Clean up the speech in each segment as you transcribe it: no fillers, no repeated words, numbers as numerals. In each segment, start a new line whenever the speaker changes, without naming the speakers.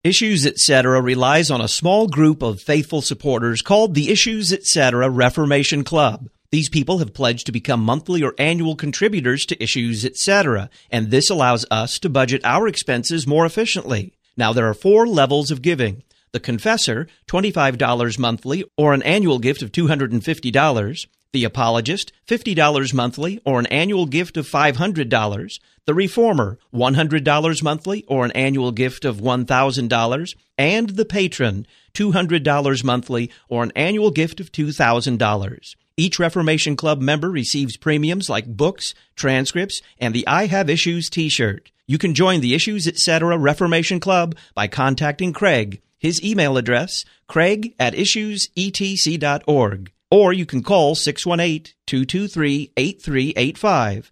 Issues Etc. relies on a small group of faithful supporters called the Issues Etc. Reformation Club. These people have pledged to become monthly or annual contributors to Issues Etc., and this allows us to budget our expenses more efficiently. Now, there are 4 levels of giving. The Confessor, $25 monthly or an annual gift of $250. The Apologist, $50 monthly or an annual gift of $500. The Reformer, $100 monthly or an annual gift of $1,000. And the Patron, $200 monthly or an annual gift of $2,000. Each Reformation Club member receives premiums like books, transcripts, and the I Have Issues t-shirt. You can join the Issues Etc. Reformation Club by contacting Craig. His email address, craig@issuesetc.org. Or you can call 618-223-8385,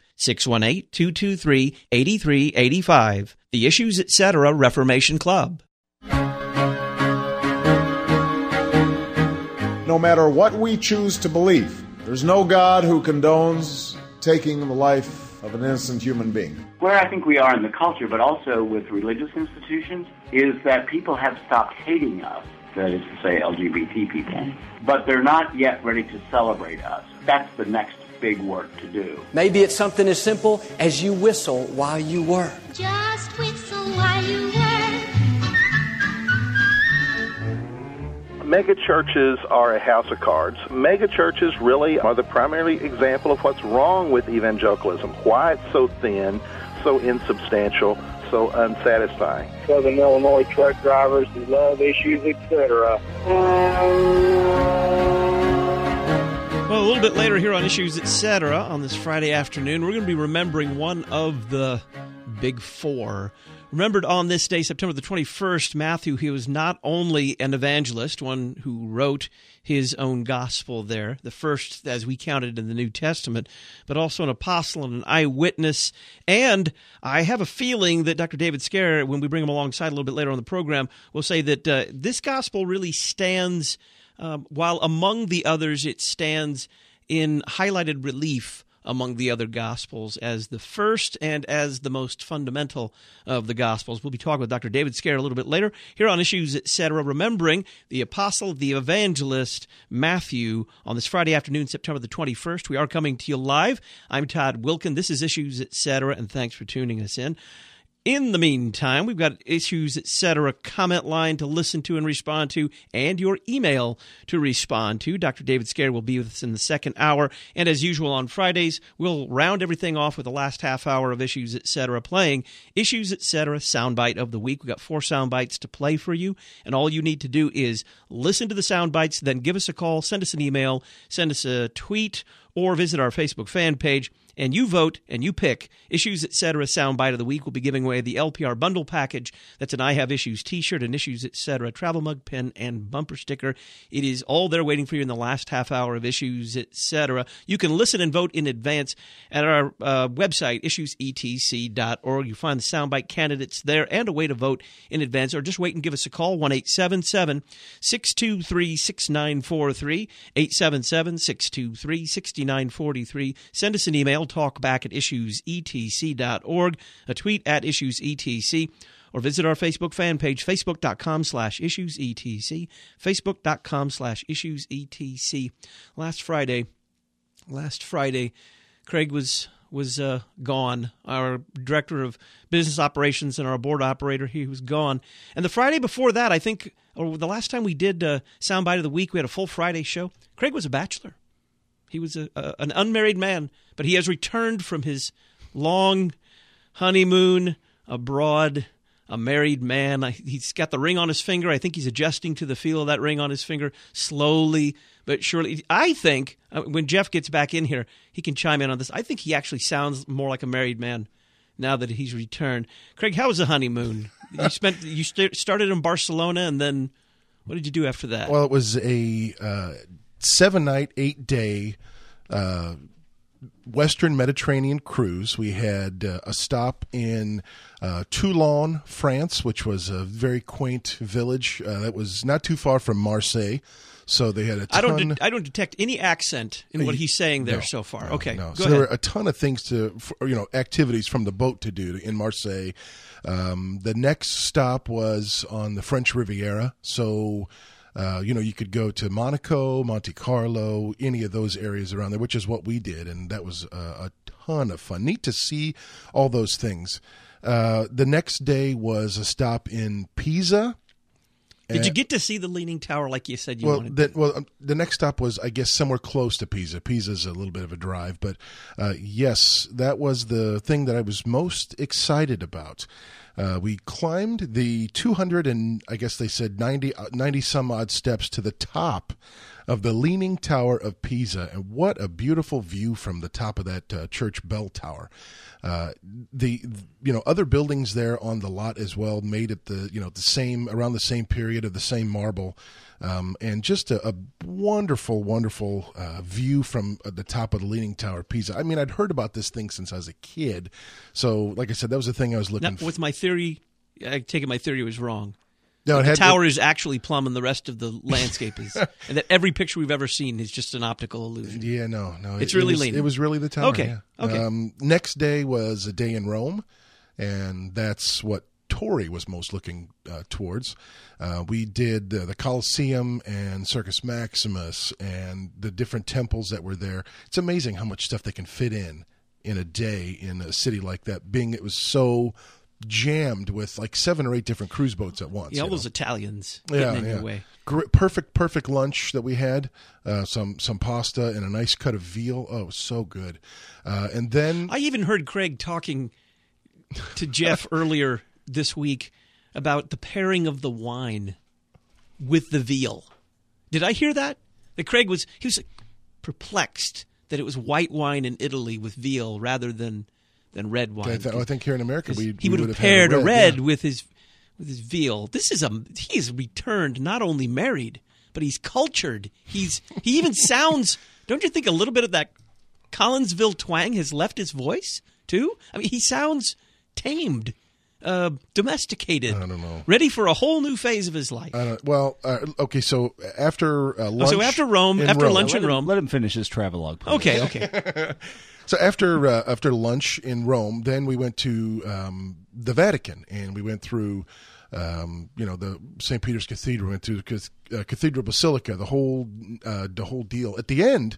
618-223-8385, the Issues Etc. Reformation Club.
No matter what we choose to believe, there's no God who condones taking the life of an innocent human being.
Where I think we are in the culture, but also with religious institutions, is that people have stopped hating us, that is to say LGBT people, but they're not yet ready to celebrate us. That's the next big work to do.
Maybe it's something as simple as you whistle while you work.
Just whistle while you work.
Mega churches are a house of cards. Mega churches really are the primary example of what's wrong with evangelicalism, why it's so thin, so insubstantial, so unsatisfying.
Southern Illinois truck drivers who love Issues Etc.
Well, a little bit later here on Issues Etc. on this Friday afternoon, we're going to be remembering one of the Big Four. Remembered on this day, September the 21st, Matthew, he was not only an evangelist, one who wrote his own gospel there, the first as we counted in the New Testament, but also an apostle and an eyewitness. And I have a feeling that Dr. David Scaer, when we bring him alongside a little bit later on the program, will say that this gospel really stands, while among the others it stands in highlighted relief among the other Gospels as the first and as the most fundamental of the Gospels. We'll be talking with Dr. David Scaer a little bit later here on Issues Etc., remembering the apostle, the evangelist, Matthew, on this Friday afternoon, September the 21st. We are coming to you live. I'm Todd Wilkin. This is Issues Etc., and thanks for tuning us in. In the meantime, we've got Issues Etc. comment line to listen to and respond to, and your email to respond to. Dr. David Scaer will be with us in the second hour, and as usual on Fridays, we'll round everything off with the last half hour of Issues Etc. playing Issues Etc. Soundbite of the Week. We've got 4 sound bites to play for you, and all you need to do is listen to the sound bites, then give us a call, send us an email, send us a tweet, or visit our Facebook fan page, and you vote and you pick Issues Etc. Soundbite of the Week. We'll be giving away the LPR Bundle Package. That's an I Have Issues t-shirt, an Issues Etc. travel mug, pen, and bumper sticker. It is all there waiting for you in the last half hour of Issues Etc. You can listen and vote in advance at our website, issuesetc.org. You find the soundbite candidates there and a way to vote in advance, or just wait and give us a call, 1-877-623-6943, 877-623-6943. Send us an email, talkback@issuesetc.org, a tweet at issuesetc, or visit our Facebook fan page, facebook.com/issuesetc, facebook.com/issuesetc. Last Friday, Craig was gone. Our director of business operations and our board operator, he was gone. And the Friday before that, I think, or the last time we did Soundbite of the Week, we had a full Friday show. Craig was a bachelor. He was an unmarried man, but he has returned from his long honeymoon abroad, a married man. He's got the ring on his finger. I think he's adjusting to the feel of that ring on his finger slowly but surely. I think when Jeff gets back in here, he can chime in on this. I think he actually sounds more like a married man now that he's returned. Craig, how was the honeymoon? You started in Barcelona, and then what did you do after that?
Well, it was a 7-night, 8-day Western Mediterranean cruise. We had a stop in Toulon, France, which was a very quaint village that was not too far from Marseille. So they had a ton.
I don't detect any accent in what he's saying there so far. Okay,
no.
Go
So
ahead.
there were a ton of things activities from the boat to do in Marseille. The next stop was on the French Riviera. So, you could go to Monaco, Monte Carlo, any of those areas around there, which is what we did, and that was a ton of fun. Neat to see all those things. The next day was a stop in Pisa.
Did you get to see the Leaning Tower like you said you wanted to?
The next stop was, I guess, somewhere close to Pisa. Pisa's a little bit of a drive, but yes, that was the thing that I was most excited about. We climbed the 200 and I guess they said 90 some odd steps to the top of the Leaning Tower of Pisa, and what a beautiful view from the top of that church bell tower. Other buildings there on the lot as well made it around the same period of the same marble, and just a wonderful, wonderful view from the top of the Leaning Tower of Pisa. I mean, I'd heard about this thing since I was a kid, so like I said, that was the thing I was looking for.
With my theory, I take it my theory was wrong.
No,
the tower is actually plumb and the rest of the landscape is. And that every picture we've ever seen is just an optical illusion.
Yeah, no.
It's really leaning.
It was really the tower.
Okay.
Yeah.
Okay.
Next day was a day in Rome, and that's what Tori was most looking towards. We did the Colosseum and Circus Maximus and the different temples that were there. It's amazing how much stuff they can fit in a day in a city like that, being it was so jammed with like 7 or 8 different cruise boats at once.
Yeah, all those Italians getting in your way.
Perfect lunch that we had. Some pasta and a nice cut of veal. Oh, it was so good. And then
I even heard Craig talking to Jeff earlier this week about the pairing of the wine with the veal. Did I hear that? That Craig was perplexed that it was white wine in Italy with veal rather than red wine.
I think here in America
he would have paired a red with his veal. He is returned, not only married, but he's cultured. He even sounds. Don't you think a little bit of that Collinsville twang has left his voice too? I mean, he sounds tamed, domesticated.
I don't know.
Ready for a whole new phase of his life.
Okay. So after lunch,
so after lunch in Rome,
let him finish his travelogue, please.
Okay.
So after lunch in Rome, then we went to the Vatican, and we went through, the St. Peter's Cathedral, went through the Cathedral Basilica, the whole deal. At the end,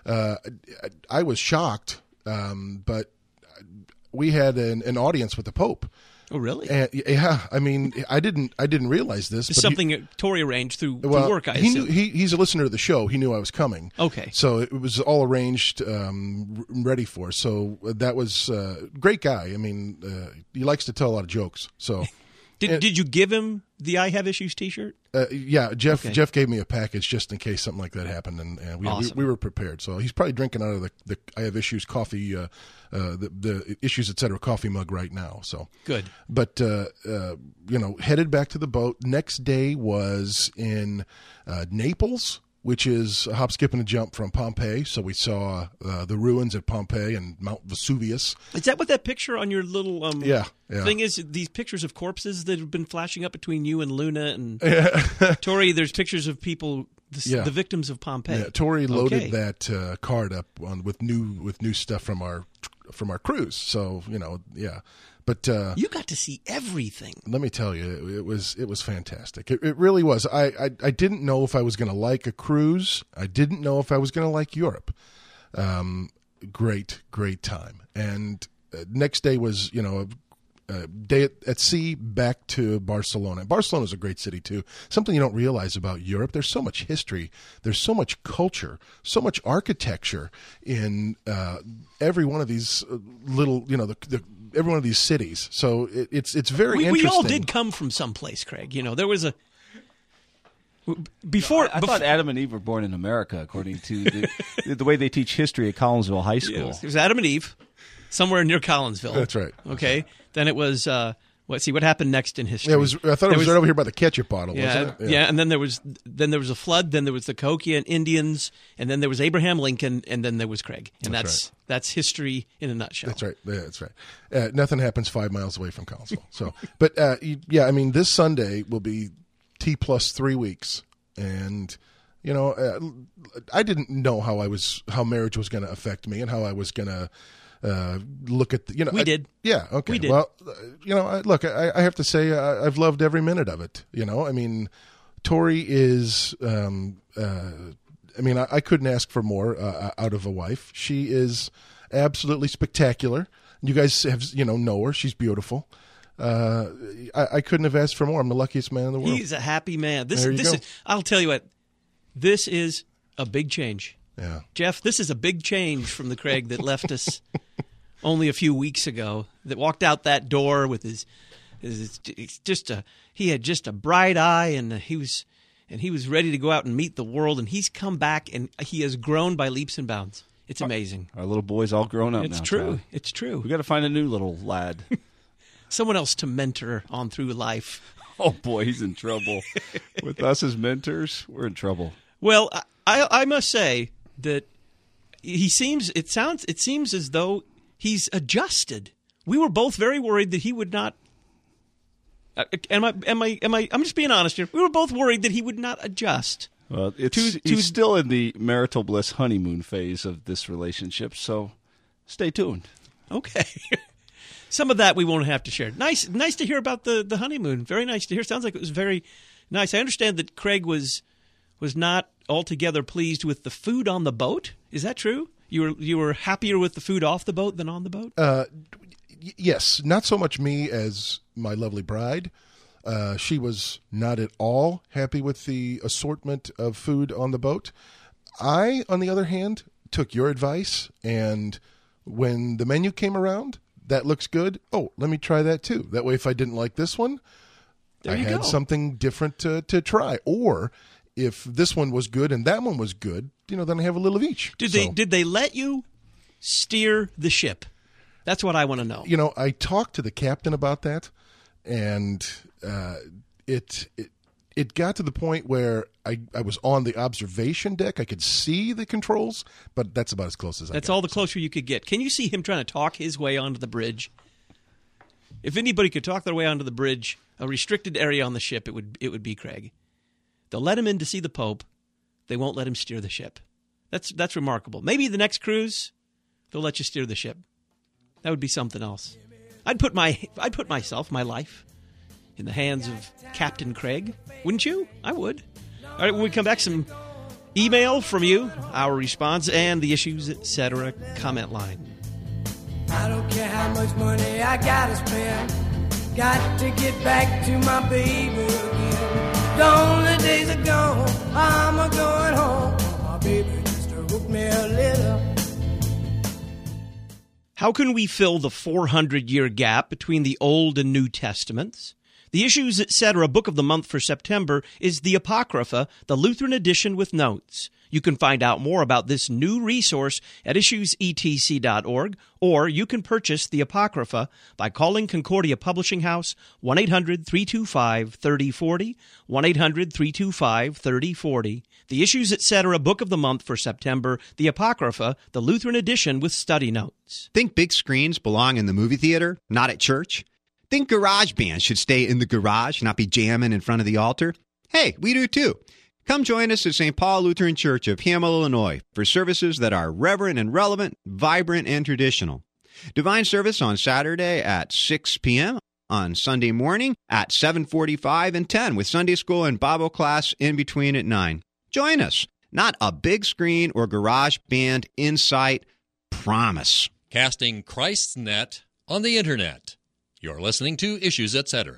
I was shocked, but we had an audience with the Pope.
Oh, really?
Yeah, I mean, I didn't realize this.
It's something Tori arranged through work, I assume.
He's a listener to the show. He knew I was coming.
Okay.
So it was all arranged, ready for. So that was a great guy. I mean, he likes to tell a lot of jokes. So
Did you give him the I Have Issues T-shirt?
Yeah, Jeff gave me a package just in case something like that happened, and we were prepared. So he's probably drinking out of the I Have Issues coffee, the Issues Etc. coffee mug right now. So
good.
But headed back to the boat. Next day was in Naples, which is a hop, skip, and a jump from Pompeii. So we saw the ruins at Pompeii and Mount Vesuvius.
Is that what that picture on your little
yeah.
thing is? These pictures of corpses that have been flashing up between you and Luna and Tori. There's pictures of people, the victims of Pompeii.
Yeah, Tori loaded that card up with new stuff from our cruise. So yeah. But
you got to see everything.
Let me tell you, it was fantastic. It really was. I didn't know if I was going to like a cruise. I didn't know if I was going to like Europe. Great time. And next day was a day at sea back to Barcelona. Barcelona is a great city too. Something you don't realize about Europe. There's so much history. There's so much culture. So much architecture in every one of these little every one of these cities. So it's very interesting.
We all did come from someplace, Craig. There was a before.
I thought Adam and Eve were born in America, according to the way they teach history at Collinsville High School.
It was Adam and Eve, somewhere near Collinsville.
That's right.
Okay. Then it was Let's see what happened next in history.
Yeah, I thought it was right over here by the ketchup bottle.
Yeah,
wasn't it?
yeah. And then there was a flood. Then there was the Kokian Indians, and then there was Abraham Lincoln, and then there was Craig. And that's history in a nutshell.
That's right. Yeah, that's right. Nothing happens 5 miles away from Collinsville. So, but yeah, I mean, this Sunday will be T plus 3 weeks, and you know, I didn't know how marriage was going to affect me and how I was going to. Look at
we did.
Yeah. Okay.
We did.
Well, you know, look, I have to say I've loved every minute of it. You know, I mean, Tori is. I mean, I couldn't ask for more out of a wife. She is absolutely spectacular. You guys know her. She's beautiful. I couldn't have asked for more. I'm the luckiest man in the world.
He's a happy man. This
There you go.
is. I'll tell you what. This is a big change.
Yeah.
Jeff, this is a big change from the Craig that left us only a few weeks ago, that walked out that door with he had just a bright eye, and he was ready to go out and meet the world, and he's come back and he has grown by leaps and bounds. It's amazing.
Our little boy's all grown up now.
It's true.
Tom.
It's true.
We got to find a new little lad.
Someone else to mentor on through life.
Oh boy, he's in trouble. With us as mentors, we're in trouble.
Well, I must say that it seems as though he's adjusted. We were both very worried that he would not. I'm just being honest here. We were both worried that he would not adjust.
Well, he's still in the marital bliss honeymoon phase of this relationship, so stay tuned.
Okay. Some of that we won't have to share. Nice to hear about the honeymoon. Very nice to hear. Sounds like it was very nice. I understand that Craig was not altogether pleased with the food on the boat. Is that true? You were happier with the food off the boat than on the boat?
Yes, not so much me as my lovely bride. She was not at all happy with the assortment of food on the boat. I, on the other hand, took your advice, and when the menu came around, that looks good. Oh, let me try that too. That way, if I didn't like this one, I had something different to try. Or if this one was good and that one was good, then I have a little of each.
Did they let you steer the ship? That's what I want to know.
I talked to the captain about that, and it got to the point where I was on the observation deck. I could see the controls, but that's about as close as I got.
That's all the closer you could get. Can you see him trying to talk his way onto the bridge? If anybody could talk their way onto the bridge, a restricted area on the ship, it would be Craig. They'll let him in to see the Pope. They won't let him steer the ship. That's remarkable. Maybe the next cruise, they'll let you steer the ship. That would be something else. I'd put myself, my life, in the hands of Captain Craig. Wouldn't you? I would. All right, when we come back, some email from you, our response, and the issues, etc. comment line.
I don't care how much money I gotta spend. Got to get back to my baby again. Gone the days are gone. I'm a going home. My baby just hooked me a little.
How can we fill the 400-year gap between the Old and New Testaments? The Issues, etc. book of the month for September is the Apocrypha, the Lutheran edition with notes. You can find out more about this new resource at issuesetc.org, or you can purchase the Apocrypha by calling Concordia Publishing House 1-800-325-3040, 1-800-325-3040. The Issues, etc. book of the month for September, the Apocrypha, the Lutheran edition with study notes.
Think big screens belong in the movie theater, not at church? Think garage bands should stay in the garage, not be jamming in front of the altar? Hey, we do too. Come join us at St. Paul Lutheran Church of Hamel, Illinois, for services that are reverent and relevant, vibrant and traditional. Divine service on Saturday at 6 p.m., on Sunday morning at 7:45 and 10, with Sunday school and Bible class in between at 9. Join us. Not a big screen or garage band in sight. Promise.
Casting Christ's net on the Internet. You're listening to Issues, etc.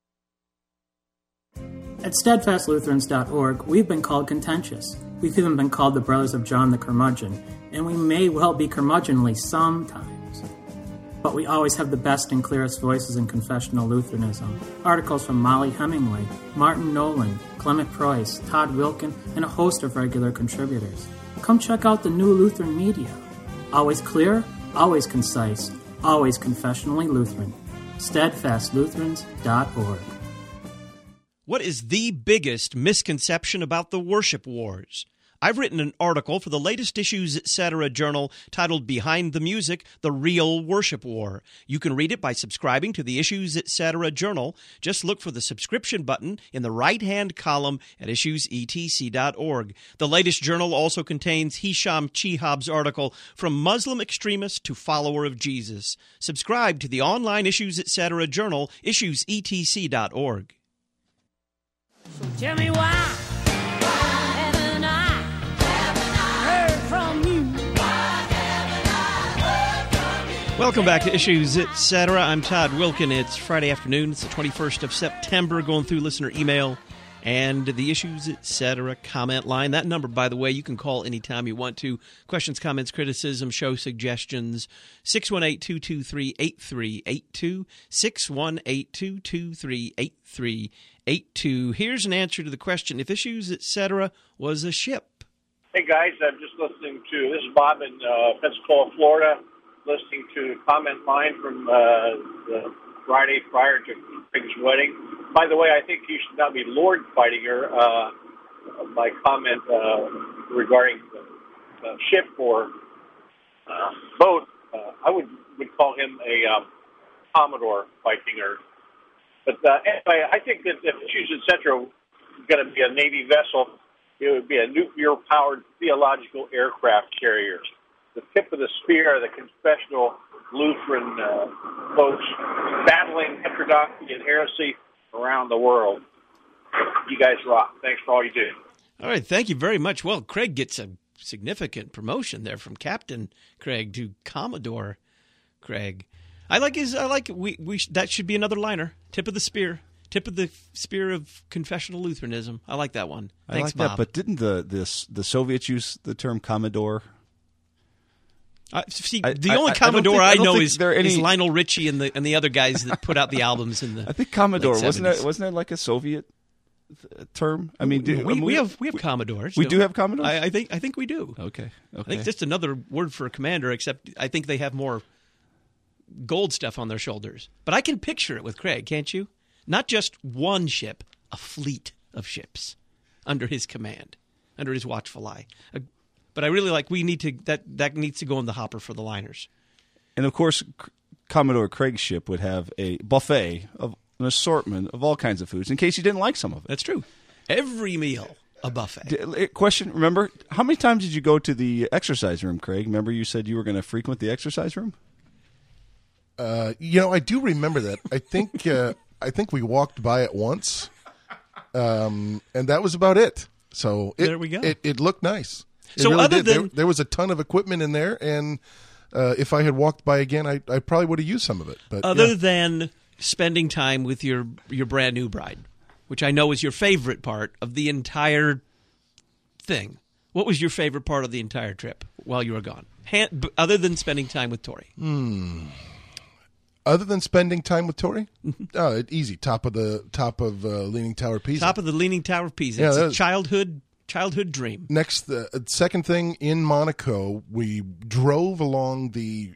At steadfastlutherans.org, we've been called contentious. We've even been called the Brothers of John the Curmudgeon, and we may well be curmudgeonly sometimes. But we always have the best and clearest voices in confessional Lutheranism. Articles from Molly Hemingway, Martin Nolan, Clement Preuss, Todd Wilkin, and a host of regular contributors. Come check out the new Lutheran media. Always clear, always concise, always confessionally Lutheran. steadfastlutherans.org.
What is the biggest misconception about the worship wars? I've written an article for the latest Issues Etc. journal titled Behind the Music, The Real Worship War. You can read it by subscribing to the Issues Etc. journal. Just look for the subscription button in the right-hand column at issuesetc.org. The latest journal also contains Hisham Chihab's article, From Muslim Extremist to Follower of Jesus. Subscribe to the online Issues Etc. journal, issuesetc.org.
So tell me why.
Welcome back to Issues Etc. I'm Todd Wilkin. It's Friday afternoon. It's the 21st of September. Going through listener email and the Issues Etc. comment line. That number, by the way, you can call anytime you want to. Questions, comments, criticism, show suggestions. 618-223-8382. 618-223-8382. Here's an answer to the question, if Issues Etc. was a ship.
Hey, guys, I'm just listening to, this is Bob in Pensacola, Florida, listening to a comment line from the Friday prior to Craig's wedding. By the way, I think he should not be Lord fighting her. My comment regarding the ship or boat, I would call him a Commodore fighting her. But anyway, I think that if Issues Etc. is going to be a Navy vessel, it would be a nuclear-powered theological aircraft carrier. The tip of the spear, the confessional Lutheran folks battling heterodoxy and heresy around the world. You guys rock. Thanks for all you do.
All right, thank you very much. Well, Craig gets a significant promotion there from Captain Craig to Commodore Craig. That should be another liner. Tip of the spear. Tip of the spear of confessional Lutheranism. I like that one. Thanks, Bob.
That, but didn't the Soviets use the term Commodore?
The only Commodore I know is Lionel Richie and the other guys that put out the albums in the
I think Commodore wasn't that like a Soviet term? I mean,
we have Commodores.
We do have Commodores.
I think we do.
Okay.
I think it's just another word for a commander, except I think they have more gold stuff on their shoulders. But I can picture it with Craig, can't you? Not just one ship, a fleet of ships under his command, under his watchful eye. But I really like that needs to go in the hopper for the liners.
And of course, Commodore Craig's ship would have a buffet of an assortment of all kinds of foods in case you didn't like some of it.
That's true. Every meal a buffet.
Question, remember, how many times did you go to the exercise room, Craig? Remember you said you were going to frequent the exercise room?
I do remember that. I think we walked by it once, and that was about it. So
there we go.
It looked nice.
So
really there was a ton of equipment in there, and if I had walked by again, I probably would have used some of it. But
other than spending time with your brand new bride, which I know is your favorite part of the entire thing, what was your favorite part of the entire trip while you were gone? Other than spending time with Tori.
Other than spending time with Tori? Easy. Top of Leaning Tower of Pisa.
Top of the Leaning Tower of Pisa. It's a childhood dream.
Next, the second thing, in Monaco, we drove along the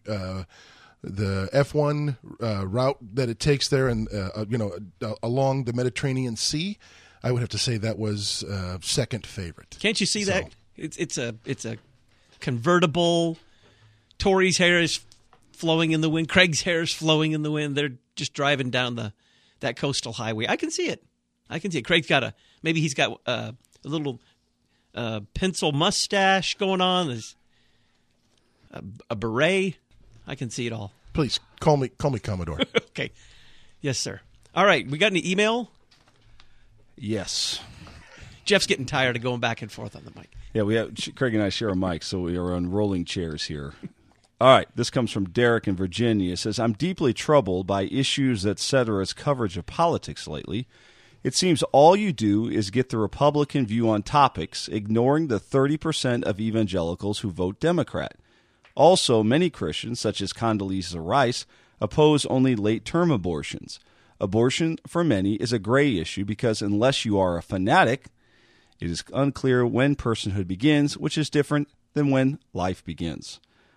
F1 route that it takes there, and along the Mediterranean Sea. I would have to say that was second favorite.
Can't you see that? It's a convertible. Tori's hair is flowing in the wind. Craig's hair is flowing in the wind. They're just driving down that coastal highway. I can see it. Craig's got he's got a little pencil mustache going on. There's a beret. I can see it all.
Please call me Commodore.
Okay. Yes, sir. All right. We got any email?
Yes.
Jeff's getting tired of going back and forth on the mic.
Yeah, we have Craig and I share a mic, so we are on rolling chairs here. All right, this comes from Derek in Virginia. It says, I'm deeply troubled by Issues Etc.'s coverage of politics lately. It seems all you do is get the Republican view on topics, ignoring the 30% of evangelicals who vote Democrat. Also, many Christians, such as Condoleezza Rice, oppose only late-term abortions. Abortion, for many, is a gray issue because unless you are a fanatic, it is unclear when personhood begins, which is different than when life begins.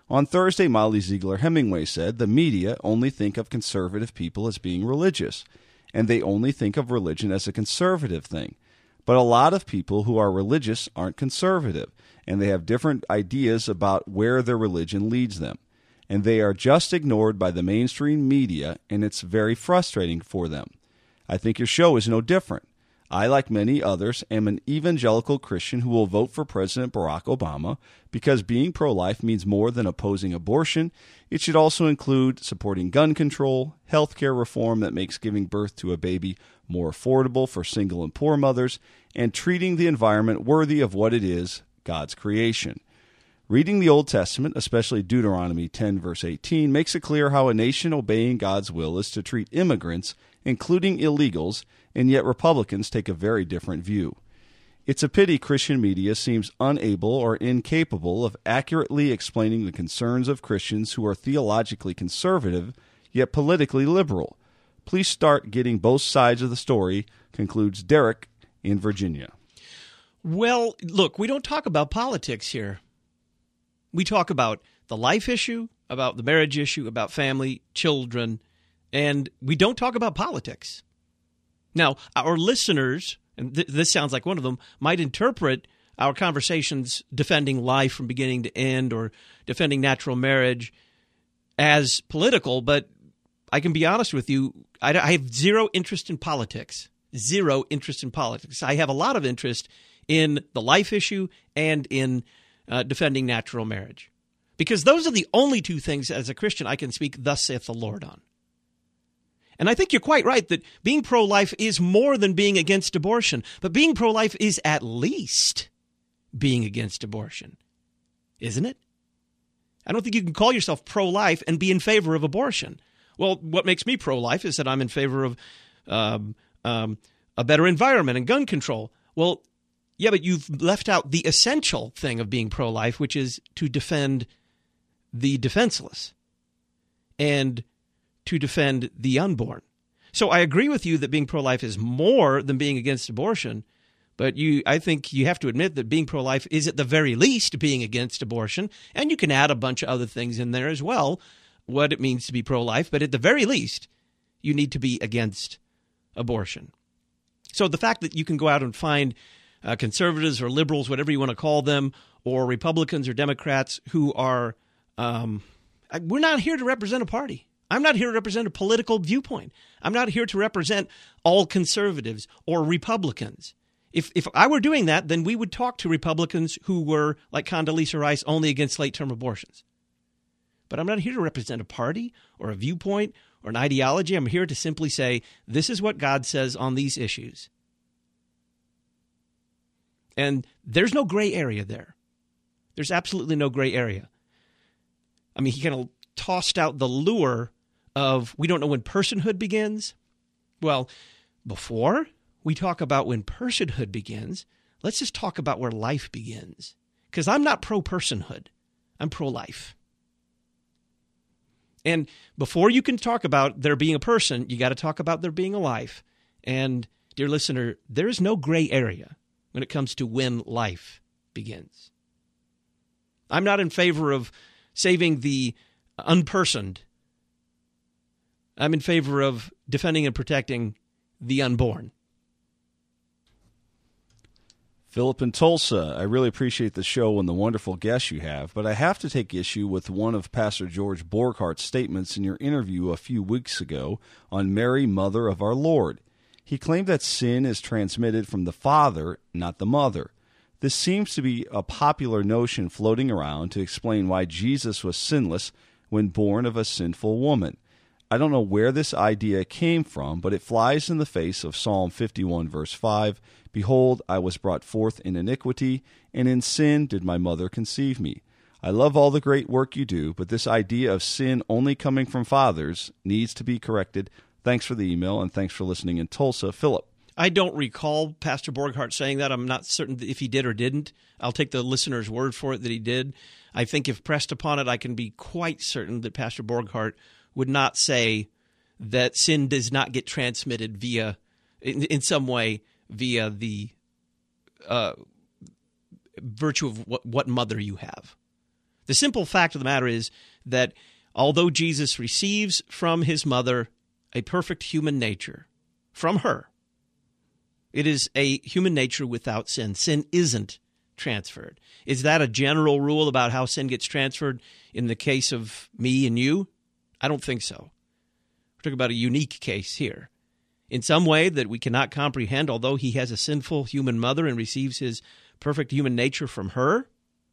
On Thursday, Molly Ziegler Hemingway said, the media only think of conservative people as being religious, and they only think of religion as a conservative thing. But a lot of people who are religious aren't conservative, and they have different ideas about where their religion leads them. And they are just ignored by the mainstream media, and it's very frustrating for them. I think your show is no different. I, like many others, am an evangelical Christian who will vote for President Barack Obama because being pro-life means more than opposing abortion. It should also include supporting gun control, health care reform that makes giving birth to a baby more affordable for single and poor mothers, and treating the environment worthy of what it is, God's creation. Reading the Old Testament, especially Deuteronomy 10, verse 18, makes it clear how a nation obeying God's will is to treat immigrants, including illegals, and yet Republicans take a very different view. It's a pity Christian media seems unable or incapable of accurately explaining the concerns of Christians who are theologically conservative, yet politically liberal. Please start getting both sides of the story, concludes Derek in Virginia.
Well, look, we don't talk about politics here. We talk about the life issue, about the marriage issue, about family, children, and we don't talk about politics. Now, our listeners, and this sounds like one of them, might interpret our conversations defending life from beginning to end or defending natural marriage as political, but I can be honest with you, I have zero interest in politics. Zero interest in politics. I have a lot of interest in the life issue and in defending natural marriage. Because those are the only two things as a Christian I can speak thus saith the Lord on. And I think you're quite right that being pro-life is more than being against abortion. But being pro-life is at least being against abortion, isn't it? I don't think you can call yourself pro-life and be in favor of abortion. Well, what makes me pro-life is that I'm in favor of a better environment and gun control. Well, yeah, but you've left out the essential thing of being pro-life, which is to defend the defenseless and to defend the unborn. So I agree with you that being pro-life is more than being against abortion, but I think you have to admit that being pro-life is at the very least being against abortion, and you can add a bunch of other things in there as well, what it means to be pro-life, but at the very least, you need to be against abortion. So the fact that you can go out and find conservatives or liberals, whatever you want to call them, or Republicans or Democrats who are, we're not here to represent a party. I'm not here to represent a political viewpoint. I'm not here to represent all conservatives or Republicans. If I were doing that, then we would talk to Republicans who were, like Condoleezza Rice, only against late-term abortions. But I'm not here to represent a party or a viewpoint or an ideology. I'm here to simply say, this is what God says on these issues. And there's no gray area there. There's absolutely no gray area. I mean, he kind of tossed out the lure of we don't know when personhood begins. Well, before we talk about when personhood begins, let's just talk about where life begins. Because I'm not pro-personhood. I'm pro-life. And before you can talk about there being a person, you got to talk about there being a life. And, dear listener, there is no gray area when it comes to when life begins. I'm not in favor of saving the unpersoned. I'm in favor of defending and protecting the unborn.
Philip in Tulsa, I really appreciate the show and the wonderful guests you have, but I have to take issue with one of Pastor George Borghardt's statements in your interview a few weeks ago on Mary, Mother of our Lord. He claimed that sin is transmitted from the father, not the mother. This seems to be a popular notion floating around to explain why Jesus was sinless when born of a sinful woman. I don't know where this idea came from, but it flies in the face of Psalm 51, verse 5. Behold, I was brought forth in iniquity, and in sin did my mother conceive me. I love all the great work you do, but this idea of sin only coming from fathers needs to be corrected. Thanks for the email, and thanks for listening in Tulsa. Philip.
I don't recall Pastor Borghardt saying that. I'm not certain if he did or didn't. I'll take the listener's word for it that he did. I think if pressed upon it, I can be quite certain that Pastor Borghardt would not say that sin does not get transmitted via, in some way, via the virtue of what mother you have. The simple fact of the matter is that although Jesus receives from his mother a perfect human nature from her, it is a human nature without sin. Sin isn't transferred. Is that a general rule about how sin gets transferred in the case of me and you? I don't think so. We're talking about a unique case here. In some way that we cannot comprehend, although he has a sinful human mother and receives his perfect human nature from her,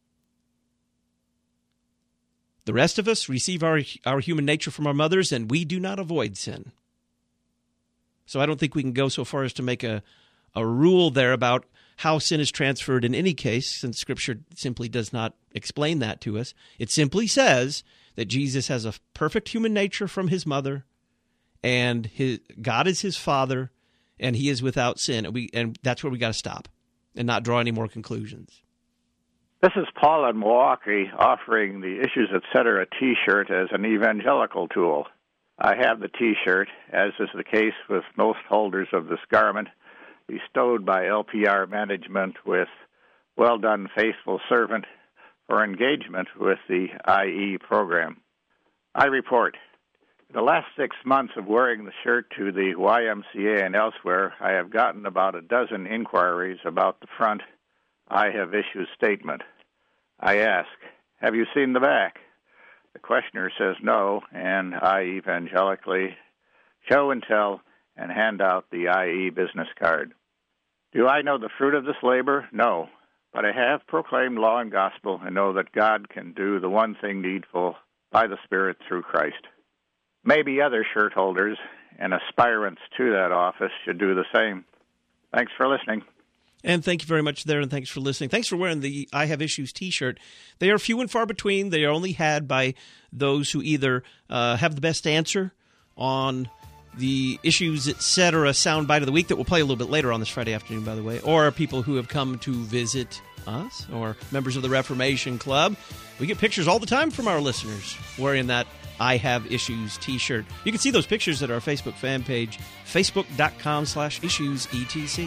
the rest of us receive our human nature from our mothers, and we do not avoid sin. So I don't think we can go so far as to make a rule there about how sin is transferred in any case, since Scripture simply does not explain that to us. It simply says that Jesus has a perfect human nature from his mother, and God is his father, and he is without sin. And that's where we got to stop and not draw any more conclusions.
This is Paul in Milwaukee offering the Issues Etc. T-shirt as an evangelical tool. I have the T-shirt, as is the case with most holders of this garment, bestowed by LPR management with "Well done, faithful servant," for engagement with the IE program. I report, in the last 6 months of wearing the shirt to the YMCA and elsewhere, I have gotten about a dozen inquiries about the front "I have issues" statement. I ask, "Have you seen the back?" The questioner says no, and I evangelically show and tell and hand out the IE business card. Do I know the fruit of this labor? No. But I have proclaimed law and gospel and know that God can do the one thing needful by the Spirit through Christ. Maybe other shirt holders and aspirants to that office should do the same. Thanks for listening.
And thank you very much there, and thanks for listening. Thanks for wearing the I Have Issues T-shirt. They are few and far between. They are only had by those who either have the best answer on the Issues Etc. soundbite of the week that we'll play a little bit later on this Friday afternoon, by the way, or people who have come to visit us, or members of the Reformation Club. We get pictures all the time from our listeners wearing that I Have Issues T-shirt. You can see those pictures at our Facebook fan page, facebook.com/issuesetc.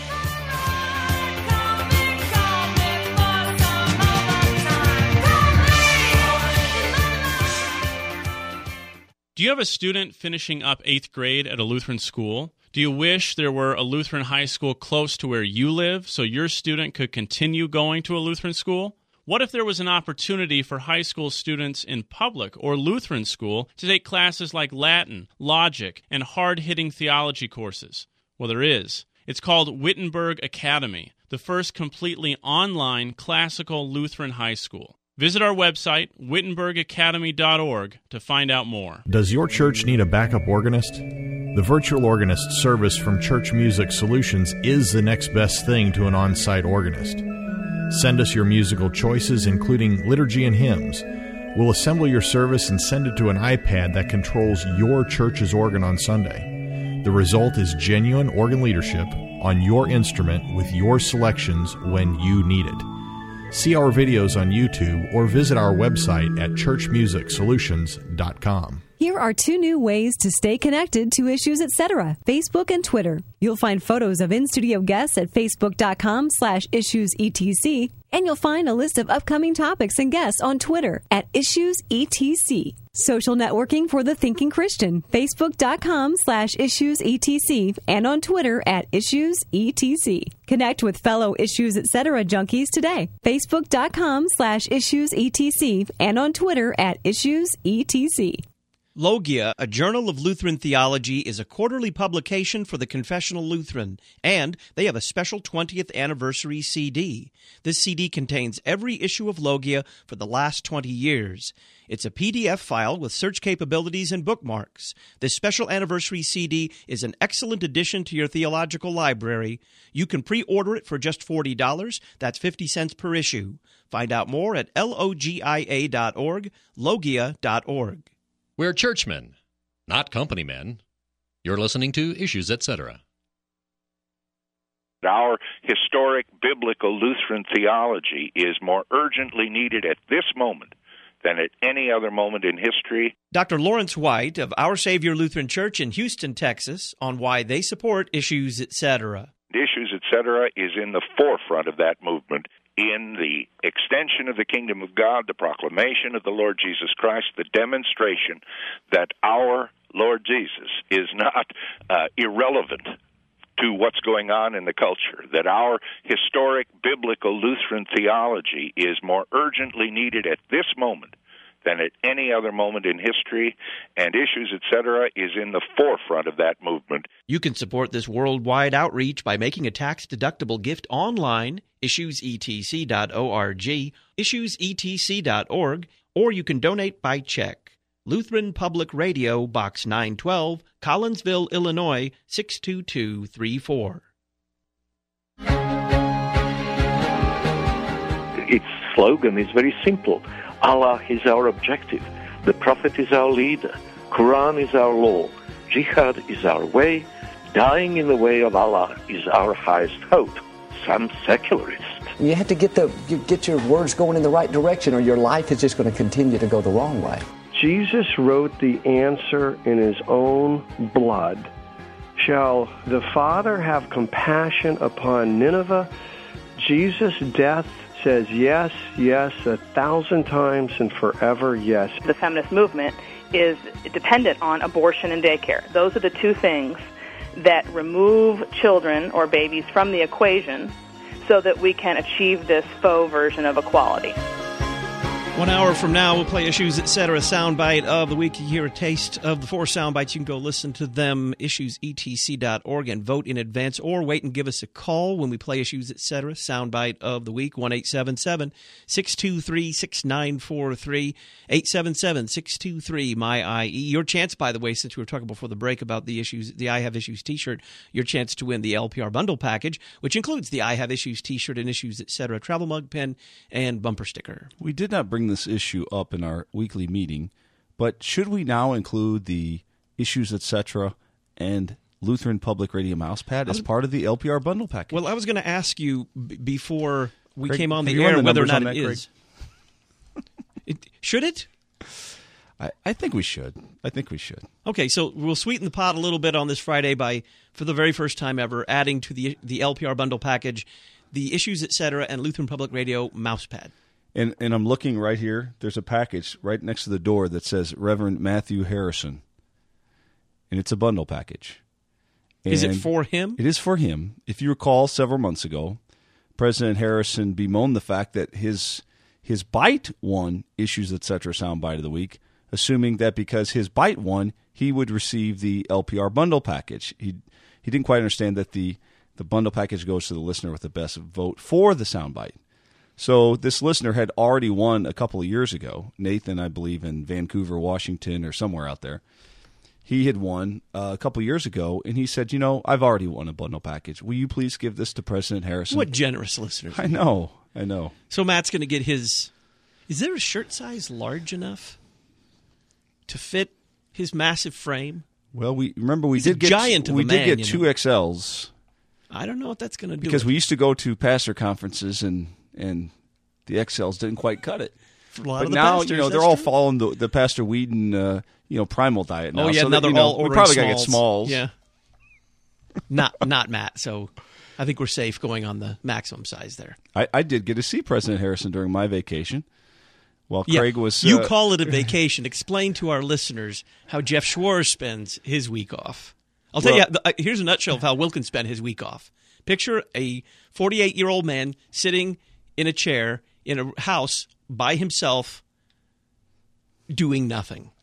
Do you have a student finishing up 8th grade at a Lutheran school? Do you wish there were a Lutheran high school close to where you live so your student could continue going to a Lutheran school? What if there was an opportunity for high school students in public or Lutheran school to take classes like Latin, logic, and hard-hitting theology courses? Well, there is. It's called Wittenberg Academy, the first completely online classical Lutheran high school. Visit our website, wittenbergacademy.org, to find out more.
Does your church need a backup organist? The virtual organist service from Church Music Solutions is the next best thing to an on-site organist. Send us your musical choices, including liturgy and hymns. We'll assemble your service and send it to an iPad that controls your church's organ on Sunday. The result is genuine organ leadership on your instrument with your selections when you need it. See our videos on YouTube or visit our website at churchmusicsolutions.com.
Here are 2 new ways to stay connected to Issues Etc. Facebook and Twitter. You'll find photos of in-studio guests at facebook.com/issuesetc, and you'll find a list of upcoming topics and guests on Twitter at issuesetc. Social networking for the thinking Christian, facebook.com/issuesetc, and on Twitter at issuesetc. Connect with fellow Issues Etc. junkies today, facebook.com/issuesetc, and on Twitter at issuesetc.
Logia, a journal of Lutheran theology, is a quarterly publication for the Confessional Lutheran, and they have a special 20th anniversary CD. This CD contains every issue of Logia for the last 20 years. It's a PDF file with search capabilities and bookmarks. This special anniversary CD is an excellent addition to your theological library. You can pre-order it for just $40. That's 50 cents per issue. Find out more at logia.org, logia.org.
We're churchmen, not company men. You're listening to Issues Etc.
Our historic biblical Lutheran theology is more urgently needed at this moment than at any other moment in history.
Dr. Lawrence White of Our Savior Lutheran Church in Houston, Texas, on why they support Issues Etc.
issues, etc., is in the forefront of that movement in the extension of the kingdom of God, the proclamation of the Lord Jesus Christ, the demonstration that our Lord Jesus is not irrelevant to what's going on in the culture, that our historic biblical Lutheran theology is more urgently needed at this moment than at any other moment in history, and issues, etc., is in the forefront of that movement.
You can support this worldwide outreach by making a tax-deductible gift online, issuesetc.org, issuesetc.org, or you can donate by check. Lutheran Public Radio, Box 912, Collinsville, Illinois, 62234.
Its slogan is very simple. Allah is our objective. The Prophet is our leader. Quran is our law. Jihad is our way. Dying in the way of Allah is our highest hope. Some secularists.
You have to get your words going in the right direction, or your life is just going to continue to go the wrong way.
Jesus wrote the answer in his own blood. Shall the Father have compassion upon Nineveh? Jesus' death says yes, yes, 1,000 times and forever yes.
The feminist movement is dependent on abortion and daycare. Those are the two things that remove children or babies from the equation so that we can achieve this faux version of equality.
1 hour from now, we'll play Issues, Etc. soundbite of the week. You hear a taste of the 4 soundbites. You can go listen to them, issuesetc.org, and vote in advance, or wait and give us a call when we play Issues, Etc. soundbite of the week, 1-877-623-6943, 877-623-MY-IE. Your chance, by the way, since we were talking before the break about the I Have Issues t-shirt, your chance to win the LPR bundle package, which includes the I Have Issues t-shirt and Issues, Etc. travel mug, pen, and bumper sticker.
We did not bring this issue up in our weekly meeting, but should we now include the Issues, Etc. and Lutheran Public Radio Mousepad as part of the LPR bundle package?
Well, I was going to ask you before we
Craig,
came on the air whether or not it is. Should it?
I think we should.
Okay, so we'll sweeten the pot a little bit on this Friday by, for the very first time ever, adding to the LPR bundle package the Issues, Etc. and Lutheran Public Radio Mousepad.
And I'm looking right here. There's a package right next to the door that says Reverend Matthew Harrison. And it's a bundle package. And
is it for him?
It is for him. If you recall, several months ago, President Harrison bemoaned the fact that his bite won Issues, Etc. soundbite of the week, assuming that because his bite won, he would receive the LPR bundle package. He didn't quite understand that the bundle package goes to the listener with the best vote for the soundbite. So this listener had already won a couple of years ago. Nathan, I believe, in Vancouver, Washington, or somewhere out there. He had won a couple of years ago, and he said, I've already won a bundle package. Will you please give this to President Harrison?
What generous listeners.
I know.
So Matt's going to get his... Is there a shirt size large enough to fit his massive frame?
Well, we did get 2 XLs.
I don't know what that's going to do.
Because we used to go to pastor conferences and the XLs didn't quite cut it.
For a lot
but
of the
now,
pastors,
they're all following the Pastor Wheaton, primal diet now.
Oh, yeah,
so
now they're all ordering
we probably
smalls.
Got to get smalls.
Yeah. Not Matt, so I think we're safe going on the maximum size there.
I did get to see President Harrison during my vacation while Craig was...
You call it a vacation. Explain to our listeners how Jeff Schwartz spends his week off. I'll tell you, here's a nutshell of how Wilkins spent his week off. Picture a 48-year-old man sitting in a chair in a house by himself doing nothing.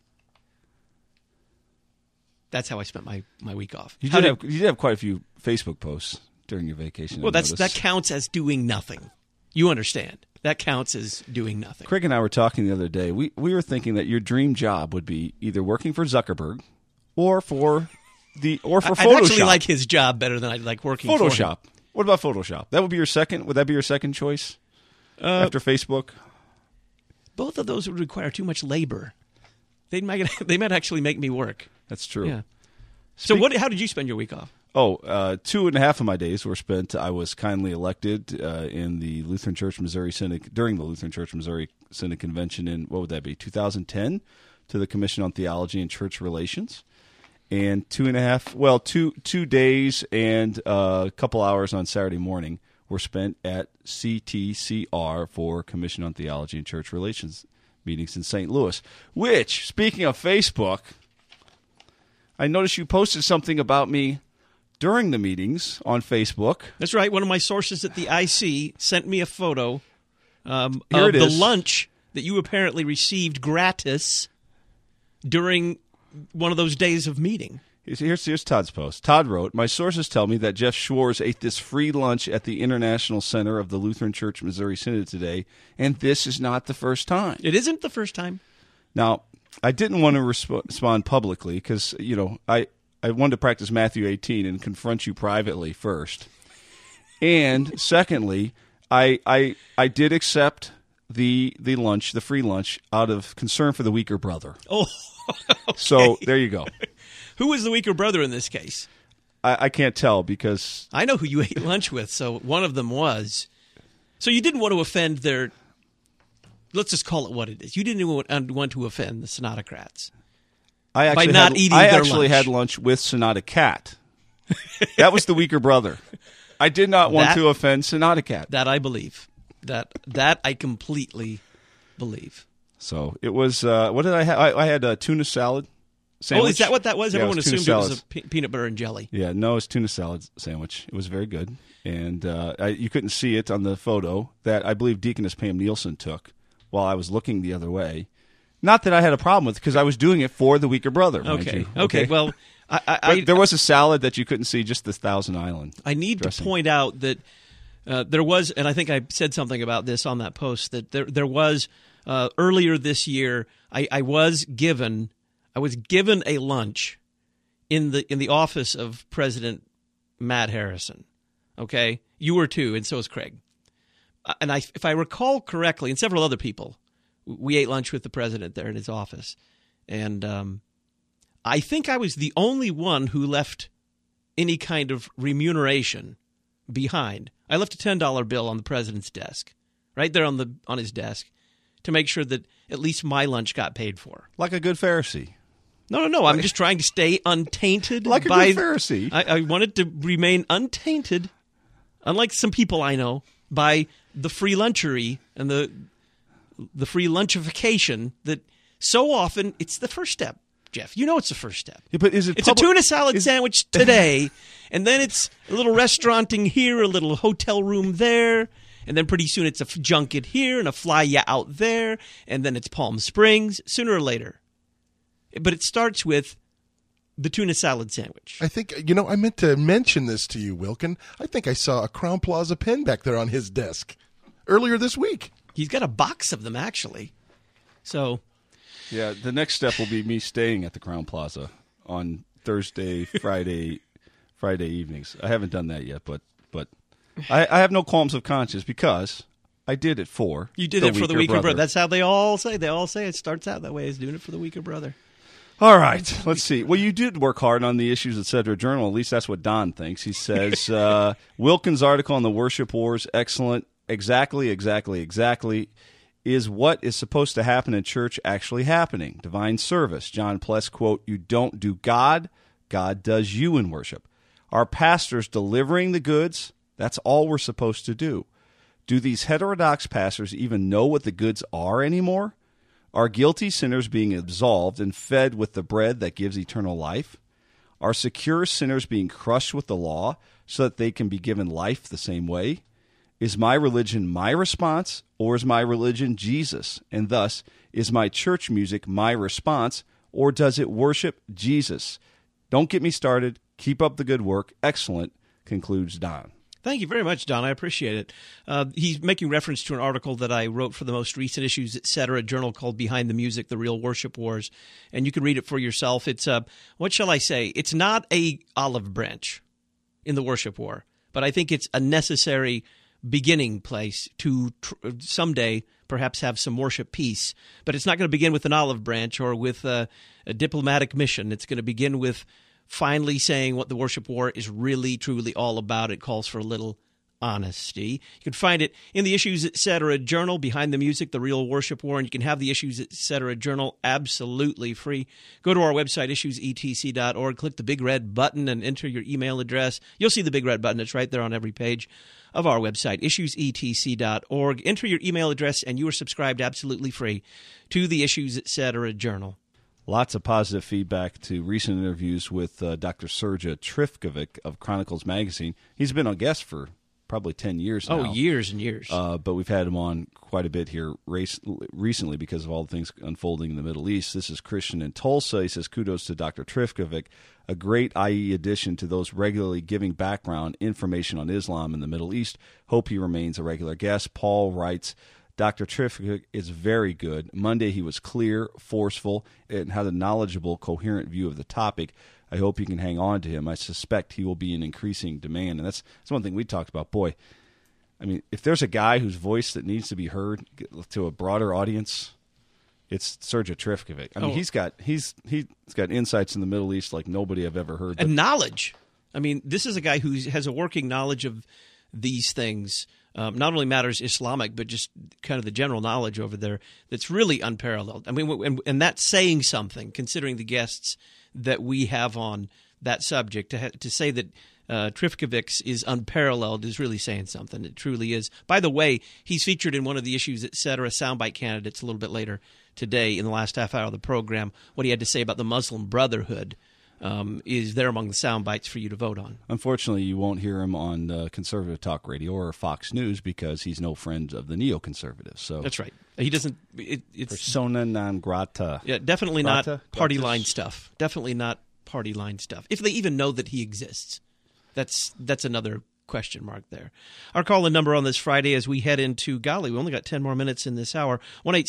That's how I spent my week off.
You did have quite a few Facebook posts during your vacation.
Well, that counts as doing nothing. You understand. That counts as doing nothing.
Craig and I were talking the other day. We were thinking that your dream job would be either working for Zuckerberg or for Photoshop.
I actually like his job better than I like working for
Photoshop.
him.
What about Photoshop? That would be your second. Would that be your second choice after Facebook?
Both of those would require too much labor. They might actually make me work.
That's true.
Yeah. So how did you spend your week off?
2.5 of my days were spent. I was kindly elected in the Lutheran Church Missouri Synod during the Lutheran Church Missouri Synod Convention in, what would that be, 2010, to the Commission on Theology and Church Relations. and 2 days and a couple hours on Saturday morning were spent at CTCR for Commission on Theology and Church Relations meetings in St. Louis, which, speaking of Facebook, I noticed you posted something about me during the meetings on Facebook.
That's right. One of my sources at the IC sent me a photo of
Here it
the
is.
lunch that you apparently received gratis during one of those days of meeting.
Here's Todd's post. Todd wrote, "My sources tell me that Jeff Schwartz ate this free lunch at the International Center of the Lutheran Church Missouri Synod today, and this is not the first time."
It isn't the first time.
Now, I didn't want to respond publicly because, I wanted to practice Matthew 18 and confront you privately first. And secondly, I did accept the lunch, the free lunch, out of concern for the weaker brother.
Oh, okay.
So there you go.
Who was the weaker brother in this case?
I can't tell because
I know who you ate lunch with, so one of them was. So you didn't want to offend their, let's just call it what it is. You didn't want to offend the Synodocrats
I actually
by not eating their lunch.
had lunch with Sonata Cat. That was the weaker brother. I did not want to offend Sonata Cat.
That I believe. That I completely believe.
So it was, what did I have? I had a tuna salad sandwich.
Oh, is that what that was?
Yeah,
Everyone
it was tuna
assumed it was
salad.
a peanut butter and jelly.
Yeah, no, it's tuna salad sandwich. It was very good. And you couldn't see it on the photo that I believe Deaconess Pam Nielsen took while I was looking the other way. Not that I had a problem with, because I was doing it for the weaker brother, mind
Okay.
you.
Okay, well,
but there was a salad that you couldn't see, just the Thousand Island
I need
dressing.
to point out that there was, and I think I said something about this on that post, that there was earlier this year. I was given a lunch in the office of President Matt Harrison. Okay, you were too, and so was Craig. And if I recall correctly, and several other people, we ate lunch with the president there in his office, and I think I was the only one who left any kind of remuneration behind. I left a $10 bill on the president's desk, right there on his desk, to make sure that at least my lunch got paid for.
Like a good Pharisee.
No. I'm just trying to stay untainted.
Like a good Pharisee.
I wanted to remain untainted, unlike some people I know, by the free lunchery and the free lunchification that so often it's the first step. Jeff, you know it's the first step.
Yeah, but is it?
It's a tuna salad sandwich today, and then it's a little restauranting here, a little hotel room there, and then pretty soon it's a junket here and a fly-ya out there, and then it's Palm Springs sooner or later. But it starts with the tuna salad sandwich.
I think, I meant to mention this to you, Wilkin. I think I saw a Crown Plaza pen back there on his desk earlier this week.
He's got a box of them, actually. So,
yeah, the next step will be me staying at the Crown Plaza on Thursday, Friday evenings. I haven't done that yet, but I have no qualms of conscience because I did it for
you did it for the weaker brother. That's how they all say. They all say it starts out that way, is doing it for the weaker brother.
All right, let's see. Well, you did work hard on the Issues, Etc. Journal. At least that's what Don thinks. He says, Wilkins' article on the worship wars, excellent. Exactly. Is what is supposed to happen in church actually happening? Divine service. John Pless, quote, "You don't do God, God does you in worship." Are pastors delivering the goods? That's all we're supposed to do. Do these heterodox pastors even know what the goods are anymore? Are guilty sinners being absolved and fed with the bread that gives eternal life? Are secure sinners being crushed with the law so that they can be given life the same way? Is my religion my response, or is my religion Jesus? And thus, is my church music my response, or does it worship Jesus? Don't get me started. Keep up the good work. Excellent, concludes Don.
Thank you very much, Don. I appreciate it. He's making reference to an article that I wrote for the most recent Issues, Etc. journal called Behind the Music, The Real Worship Wars, and you can read it for yourself. It's, what shall I say? It's not a olive branch in the worship war, but I think it's a necessary beginning place to someday perhaps have some worship peace. But it's not going to begin with an olive branch or with a diplomatic mission. It's going to begin with finally saying what the worship war is really, truly all about. It calls for a little honesty. You can find it in the Issues Etc. Journal, Behind the Music, The Real Worship War, and you can have the Issues Etc. Journal absolutely free. Go to our website, issuesetc.org, click the big red button and enter your email address. You'll see the big red button. It's right there on every page of our website, issuesetc.org. Enter your email address and you are subscribed absolutely free to the Issues Etc. Journal.
Lots of positive feedback to recent interviews with Dr. Serja Trifkovic of Chronicles Magazine. He's been on guest for probably 10 years now.
Oh, years and years.
But we've had him on quite a bit here recently because of all the things unfolding in the Middle East. This is Christian in Tulsa. He says, kudos to Dr. Trifkovic, a great IE addition to those regularly giving background information on Islam in the Middle East. Hope he remains a regular guest. Paul writes, Dr. Trifkovic is very good. Monday he was clear, forceful, and had a knowledgeable, coherent view of the topic. I hope you can hang on to him. I suspect he will be in increasing demand. And that's one thing we talked about. Boy, I mean, if there's a guy whose voice that needs to be heard to a broader audience, it's Serja Trifkovic. I mean, he's got insights in the Middle East like nobody I've ever heard.
And knowledge. I mean, this is a guy who has a working knowledge of these things. Not only matters Islamic, but just kind of the general knowledge over there that's really unparalleled. I mean, and that's saying something, considering the guests that we have on that subject. To say that Trifkovic is unparalleled is really saying something. It truly is. By the way, he's featured in one of the Issues Etc. soundbite candidates a little bit later today in the last half hour of the program. What he had to say about the Muslim Brotherhood is there among the sound bites for you to vote on.
Unfortunately, you won't hear him on conservative talk radio or Fox News because he's no friend of the neoconservatives. So
that's right. He doesn't. It's
persona non grata.
Yeah, definitely not party line stuff. Definitely not party line stuff. If they even know that he exists, that's another question mark there. Our call-in number on this Friday as we head into, golly, we only got 10 more minutes in this hour,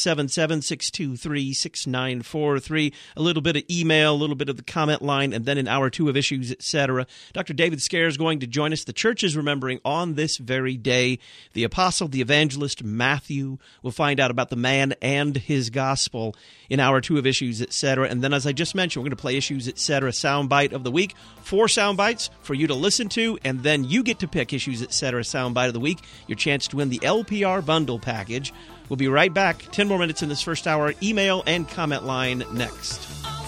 1-877-623-6943. A little bit of email, a little bit of the comment line, and then in hour two of Issues, etc. Dr. David Scare is going to join us. The church is remembering on this very day the apostle, the evangelist Matthew. We'll find out about the man and his gospel in hour two of Issues, etc. And then, as I just mentioned, we're going to play Issues, etc. soundbite of the week. 4 soundbites for you to listen to, and then you get to pick Issues, etc. soundbite of the week, your chance to win the LPR bundle package. We'll be right back. 10 more minutes in this first hour. Email and comment line next.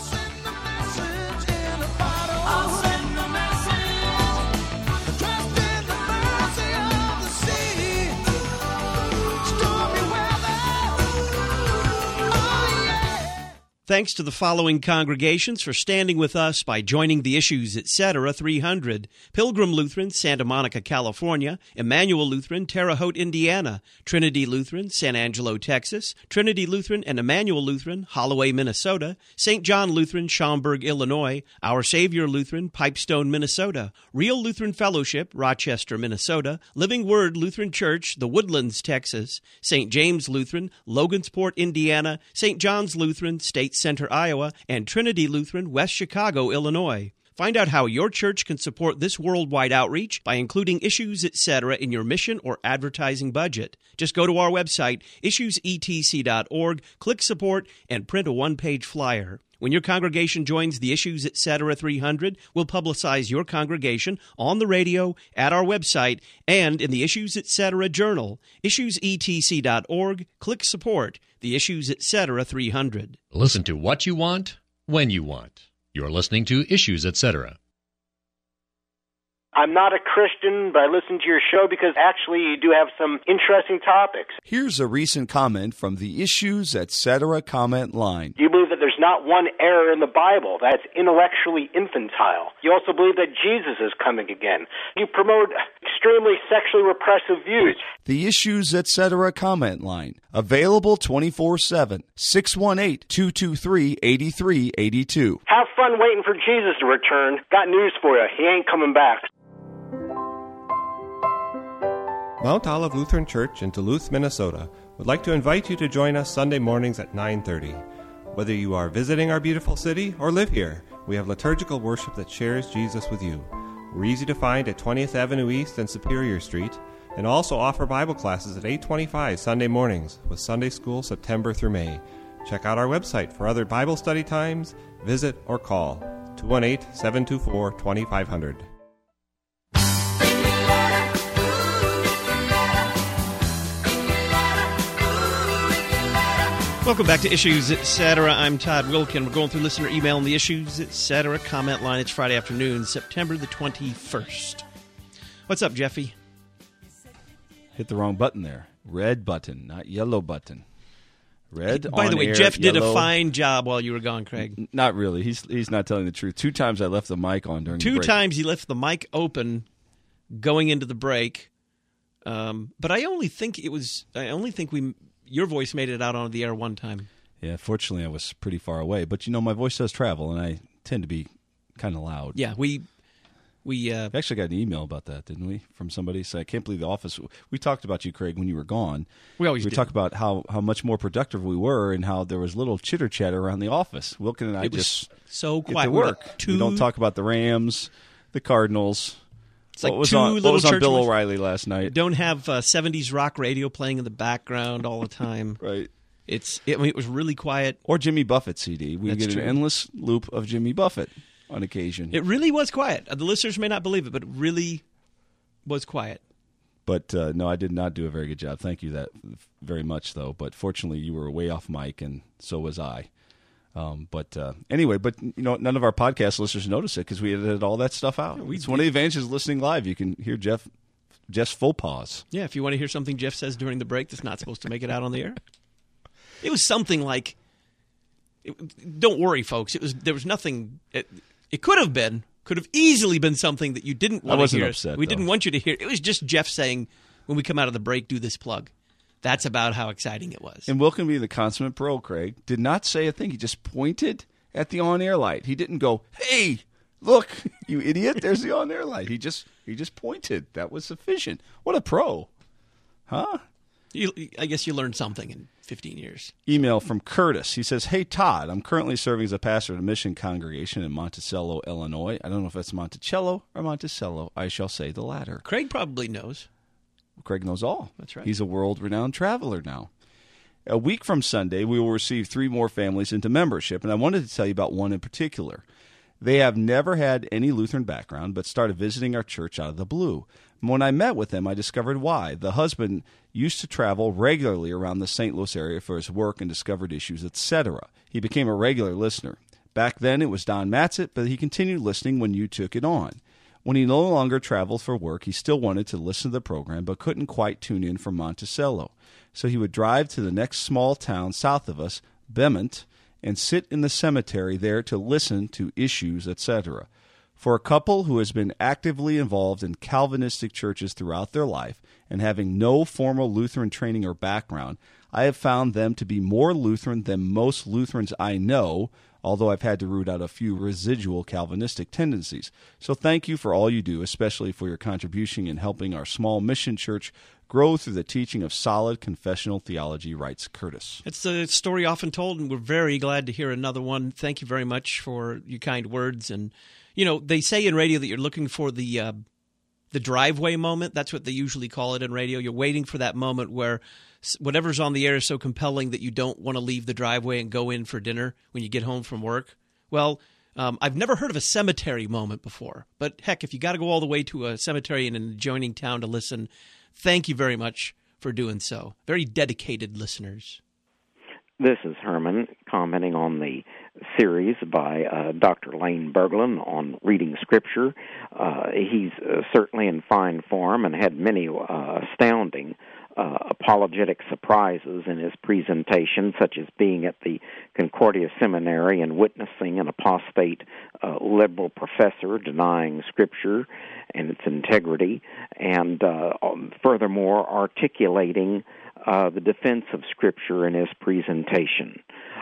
Thanks to the following congregations for standing with us by joining the Issues, etc. 300. Pilgrim Lutheran, Santa Monica, California. Emmanuel Lutheran, Terre Haute, Indiana. Trinity Lutheran, San Angelo, Texas. Trinity Lutheran and Emmanuel Lutheran, Holloway, Minnesota. St. John Lutheran, Schaumburg, Illinois. Our Savior Lutheran, Pipestone, Minnesota. Real Lutheran Fellowship, Rochester, Minnesota. Living Word Lutheran Church, The Woodlands, Texas. St. James Lutheran, Logansport, Indiana. St. John's Lutheran, State Center, Iowa, and Trinity Lutheran, West Chicago, Illinois. Find out how your church can support this worldwide outreach by including Issues, etc. in your mission or advertising budget. Just go to our website, issuesetc.org, click support, and print a one-page flyer. When your congregation joins the Issues, etc. 300, we'll publicize your congregation on the radio, at our website, and in the Issues, etc. Journal. issuesetc.org, click support, the Issues, etc. 300.
Listen to what you want, when you want. You're listening to Issues, etc.
I'm not a Christian, but I listen to your show because actually you do have some interesting topics.
Here's a recent comment from the Issues, etc. comment line.
You believe that there's not one error in the Bible that's intellectually infantile. You also believe that Jesus is coming again. You promote extremely sexually repressive views.
The Issues, etc. comment line. Available 24/7. 618-223-8382.
Have fun waiting for Jesus to return. Got news for you. He ain't coming back.
Mount Olive Lutheran Church in Duluth, Minnesota would like to invite you to join us Sunday mornings at 9:30. Whether you are visiting our beautiful city or live here, we have liturgical worship that shares Jesus with you. We're easy to find at 20th Avenue East and Superior Street, and also offer Bible classes at 8:25 Sunday mornings with Sunday School September through May. Check out our website for other Bible study times, visit or call 218-724-2500.
Welcome back to Issues, Etc. I'm Todd Wilkin. We're going through listener email on the Issues, Etc. comment line. It's Friday afternoon, September the 21st. What's up, Jeffy?
Hit the wrong button there. Red button, not yellow button. Red.
By the way,
air,
Jeff did
yellow.
a fine job while you were gone, Craig.
Not really. He's not telling the truth. 2 times I left the mic on during the break.
2 times he left the mic open going into the break. But I only think your voice made it out on the air one time.
Yeah, fortunately I was pretty far away. But, my voice does travel, and I tend to be kind of loud.
Yeah, we
actually got an email about that, didn't we, from somebody? So I can't believe the office. We talked about you, Craig, when you were gone.
We
talked about how much more productive we were and how there was little chitter-chatter around the office. Wilkin and I just
so
get
quiet.
to work. We don't talk about the Rams, the Cardinals.
It's like
what was
two
on,
little
what was on
church
Bill
boys.
O'Reilly last night?
Don't have 70s rock radio playing in the background all the time.
Right.
It was really quiet.
Or Jimmy Buffett CD. We
That's
get
true.
an endless loop of Jimmy Buffett on occasion.
It really was quiet. The listeners may not believe it, but it really was quiet.
But no, I did not do a very good job. Thank you that very much, though. But fortunately, you were way off mic, and so was I. Anyway, none of our podcast listeners notice it because we edited all that stuff out. It's one of the advantages of listening live. You can hear Jeff's faux pas.
Yeah, if you want to hear something Jeff says during the break that's not supposed to make it out on the air. It was something like, don't worry, folks. There was nothing. It could have easily been something that you didn't want to hear.
Upset,
we didn't want you to hear. It was just Jeff saying, when we come out of the break, do this plug. That's about how exciting it was.
And Wilkin, the consummate pro, Craig, did not say a thing. He just pointed at the on-air light. He didn't go, "Hey, look, you idiot! There's the on-air light." He just pointed. That was sufficient. What a pro, huh?
I guess you learned something in 15 years.
Email from Curtis. He says, "Hey, Todd, I'm currently serving as a pastor at a mission congregation in Monticello, Illinois. I don't know if it's Monticello or Monticello. I shall say the latter."
Craig probably knows.
Craig knows all.
That's right.
He's a world-renowned traveler now. A week from Sunday, we will receive 3 more families into membership, and I wanted to tell you about one in particular. They have never had any Lutheran background, but started visiting our church out of the blue. When I met with them, I discovered why. The husband used to travel regularly around the St. Louis area for his work and discovered issues, etc. He became a regular listener. Back then, it was Don Matzett, but he continued listening when you took it on. When he no longer traveled for work, he still wanted to listen to the program, but couldn't quite tune in from Monticello. So he would drive to the next small town south of us, Bement, and sit in the cemetery there to listen to issues, etc. For a couple who has been actively involved in Calvinistic churches throughout their life and having no formal Lutheran training or background, I have found them to be more Lutheran than most Lutherans I know, although I've had to root out a few residual Calvinistic tendencies. So thank you for all you do, especially for your contribution in helping our small mission church grow through the teaching of solid confessional theology, writes Curtis.
It's a story often told, and we're very glad to hear another one. Thank you very much for your kind words. And, they say in radio that you're looking for the driveway moment. That's what they usually call it in radio. You're waiting for that moment where whatever's on the air is so compelling that you don't want to leave the driveway and go in for dinner when you get home from work. Well, I've never heard of a cemetery moment before. But heck, if you got to go all the way to a cemetery in an adjoining town to listen, thank you very much for doing so. Very dedicated listeners.
This is Herman commenting on the series by Dr. Lane Berglund on reading Scripture. He's certainly in fine form and had many astounding apologetic surprises in his presentation, such as being at the Concordia Seminary and witnessing an apostate liberal professor denying Scripture and its integrity, and furthermore articulating the defense of Scripture in his presentation.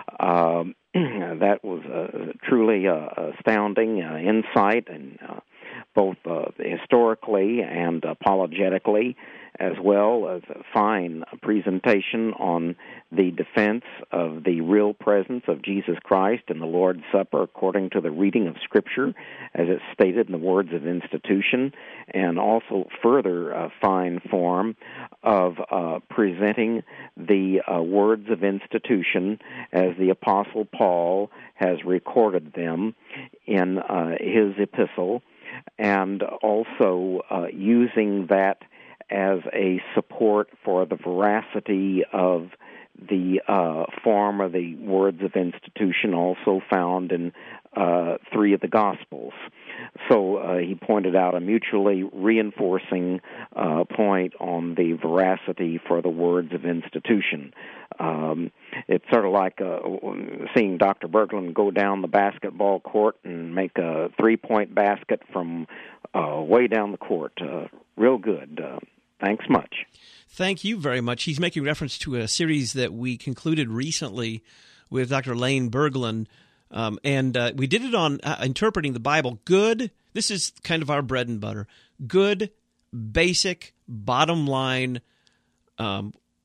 That was truly astounding insight, and both historically and apologetically, as well as a fine presentation on the defense of the real presence of Jesus Christ in the Lord's Supper according to the reading of Scripture, as it's stated in the words of institution, and also further fine form of presenting the words of institution as the Apostle Paul has recorded them in his epistle, and also using that as a support for the veracity of the form or the words of institution also found in 3 of the Gospels. So he pointed out a mutually reinforcing point on the veracity for the words of institution. It's sort of like seeing Dr. Berglund go down the basketball court and make a 3-point basket from way down the court. Real good. Thanks much.
Thank you very much. He's making reference to a series that we concluded recently with Dr. Lane Berglund, and we did it on interpreting the Bible. Good, this is kind of our bread and butter. Good, basic, bottom line, I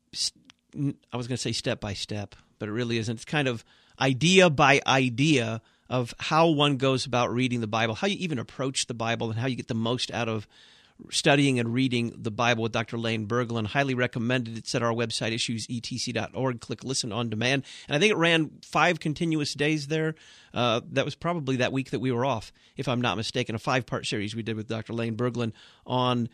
was going to say step by step, but it really isn't. It's kind of idea by idea of how one goes about reading the Bible, how you even approach the Bible, and how you get the most out of studying and reading the Bible with Dr. Lane Berglund. Highly recommended. It's at our website, issuesetc.org. Click Listen on Demand. And I think it ran 5 continuous days there. That was probably that week that we were off, if I'm not mistaken, a 5-part series we did with Dr. Lane Berglund on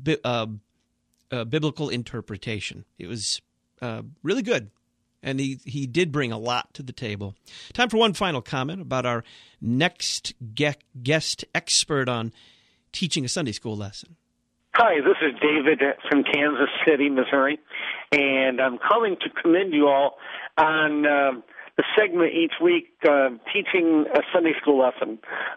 biblical interpretation. It was really good. And he did bring a lot to the table. Time for one final comment about our next guest expert on teaching a Sunday school lesson.
Hi, this is David from Kansas City, Missouri, and I'm calling to commend you all on the segment each week, teaching a Sunday school lesson,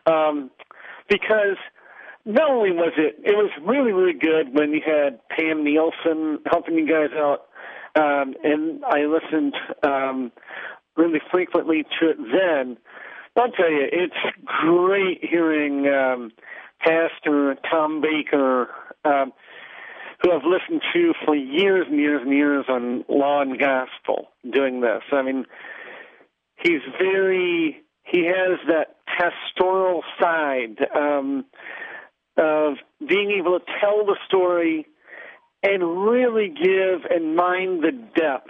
because not only was it was really, really good when you had Pam Nielsen helping you guys out, and I listened really frequently to it then. I'll tell you, it's great hearing Pastor Tom Baker, who I've listened to for years and years and years on Law and Gospel, doing this. I mean, he has that pastoral side of being able to tell the story and really give and mind the depths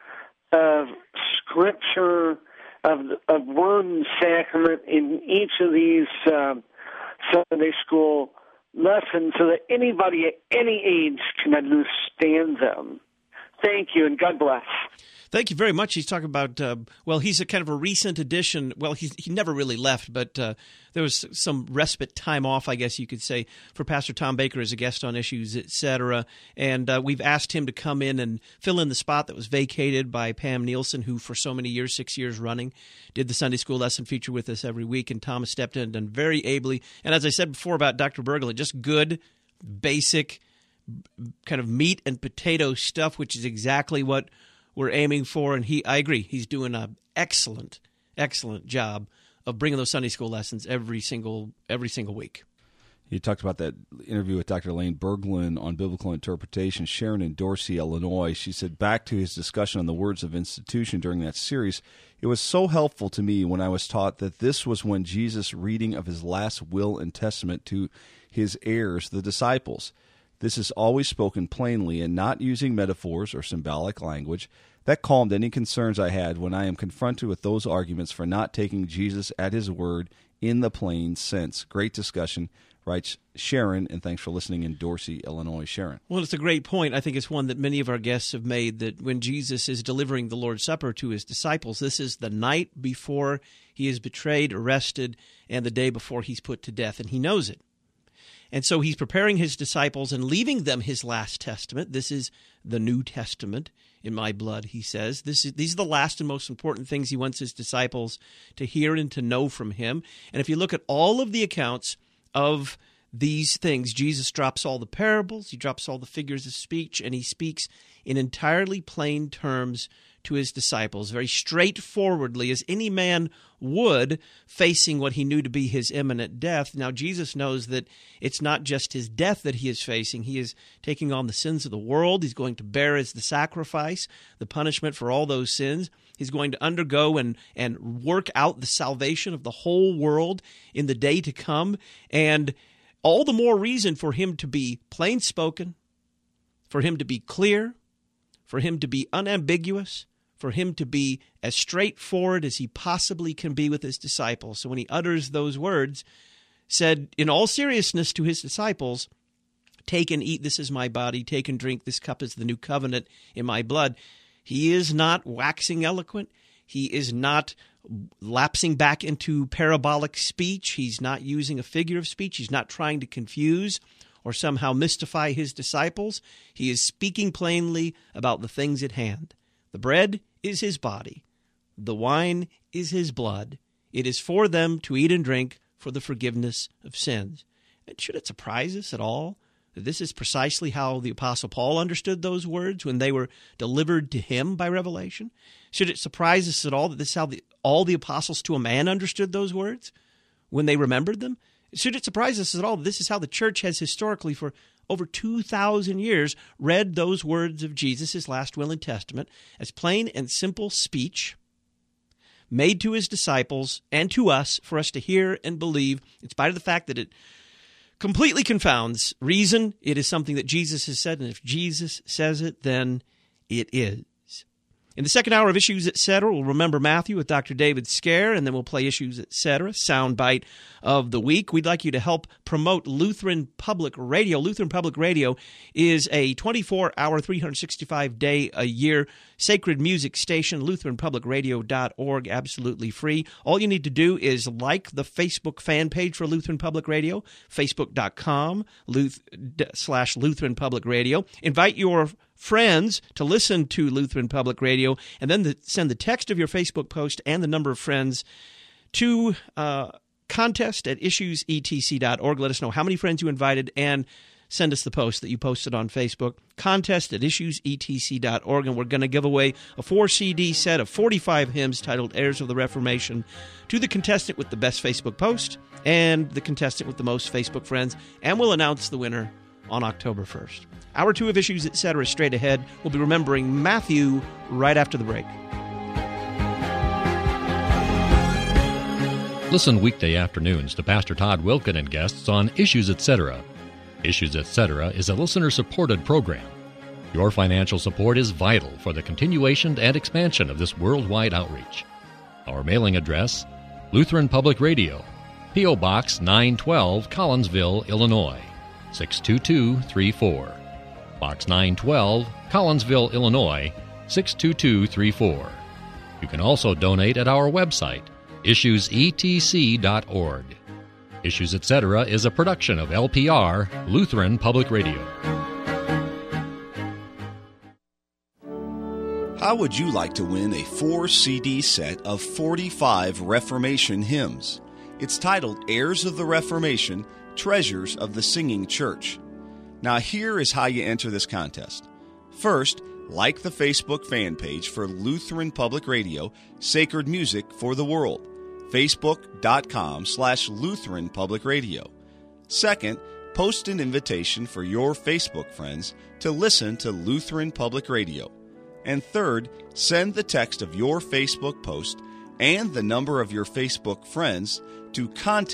of Scripture, of Word and Sacrament in each of these Sunday school lessons so that anybody at any age can understand them. Thank you, and God bless.
Thank you very much. He's talking about, he's a kind of a recent addition. Well, he never really left, but there was some respite time off, I guess you could say, for Pastor Tom Baker as a guest on Issues, etc. And we've asked him to come in and fill in the spot that was vacated by Pam Nielsen, who for so many years, 6 years running, did the Sunday school lesson feature with us every week. And Tom has stepped in and done very ably. And as I said before about Dr. Berglund, just good, basic, kind of meat and potato stuff, which is exactly what we're aiming for, and I agree. He's doing an excellent job of bringing those Sunday school lessons every single week.
He talked about that interview with Dr. Lane Berglund on biblical interpretation. Sharon in Dorsey, Illinois, she said, back to his discussion on the words of institution during that series, it was so helpful to me when I was taught that this was when Jesus' reading of his last will and testament to his heirs, the disciples. This is always spoken plainly and not using metaphors or symbolic language. That calmed any concerns I had when I am confronted with those arguments for not taking Jesus at his word in the plain sense. Great discussion, writes Sharon, and thanks for listening in Dorsey, Illinois. Sharon.
Well, it's a great point. I think it's one that many of our guests have made, that when Jesus is delivering the Lord's Supper to his disciples, this is the night before he is betrayed, arrested, and the day before he's put to death, and he knows it. And so he's preparing his disciples and leaving them his last testament. This is the New Testament in my blood, he says. These are the last and most important things he wants his disciples to hear and to know from him. And if you look at all of the accounts of these things, Jesus drops all the parables, he drops all the figures of speech, and he speaks in entirely plain terms to his disciples, very straightforwardly, as any man would, facing what he knew to be his imminent death. Now, Jesus knows that it's not just his death that he is facing. He is taking on the sins of the world. He's going to bear as the sacrifice, the punishment for all those sins. He's going to undergo and work out the salvation of the whole world in the day to come. And all the more reason for him to be plain spoken, for him to be clear, for him to be unambiguous, for him to be as straightforward as he possibly can be with his disciples. So when he utters those words, said in all seriousness to his disciples, "Take and eat, this is my body. Take and drink, this cup is the new covenant in my blood." He is not waxing eloquent. He is not lapsing back into parabolic speech. He's not using a figure of speech. He's not trying to confuse or somehow mystify his disciples. He is speaking plainly about the things at hand. The bread is his body. The wine is his blood. It is for them to eat and drink for the forgiveness of sins. And should it surprise us at all that this is precisely how the Apostle Paul understood those words when they were delivered to him by revelation? Should it surprise us at all that this is how all the apostles to a man understood those words when they remembered them? Should it surprise us at all that this is how the church has historically for over 2,000 years read those words of Jesus, his last will and testament, as plain and simple speech made to his disciples and to us for us to hear and believe, in spite of the fact that it completely confounds reason? It is something that Jesus has said, and if Jesus says it, then it is. In the second hour of Issues, Etc., we'll remember Matthew with Dr. David Scare, and then we'll play Issues, Etc., Soundbite of the Week. We'd like you to help promote Lutheran Public Radio. Lutheran Public Radio is a 24-hour, 365-day-a-year sacred music station, lutheranpublicradio.org, absolutely free. All you need to do is like the Facebook fan page for Lutheran Public Radio, facebook.com/Lutheran Public Radio. Invite your friends to listen to Lutheran Public Radio, and then send the text of your Facebook post and the number of friends to contest@issuesetc.org. Let us know how many friends you invited, and send us the post that you posted on Facebook. Contest@issuesetc.org, and we're going to give away a 4-CD set of 45 hymns titled Heirs of the Reformation to the contestant with the best Facebook post and the contestant with the most Facebook friends, and we'll announce the winner on October 1st. Hour 2 of Issues, Etc. straight ahead. We'll be remembering Matthew right after the break.
Listen weekday afternoons to Pastor Todd Wilken and guests on Issues, Etc. Issues, Etc. is a listener-supported program. Your financial support is vital for the continuation and expansion of this worldwide outreach. Our mailing address, Lutheran Public Radio, P.O. Box 912, Collinsville, Illinois, 62234. Box 912, Collinsville, Illinois, 62234. You can also donate at our website, issuesetc.org. Issues, Etc. is a production of LPR, Lutheran Public Radio.
How would you like to win a 4-CD set of 45 Reformation hymns? It's titled Heirs of the Reformation, Treasures of the Singing Church. Now here is how you enter this contest. First, like the Facebook fan page for Lutheran Public Radio, Sacred Music for the World, facebook.com/Lutheran Public Radio. Second, post an invitation for your Facebook friends to listen to Lutheran Public Radio. And third, send the text of your Facebook post and the number of your Facebook friends to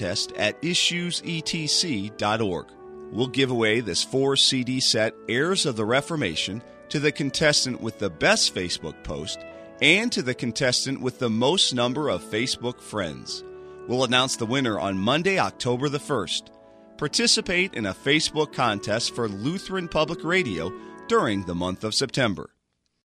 contest@issuesetc.org. We'll give away this 4-CD set, Heirs of the Reformation, to the contestant with the best Facebook post and to the contestant with the most number of Facebook friends. We'll announce the winner on Monday, October the 1st. Participate in a Facebook contest for Lutheran Public Radio during the month of September.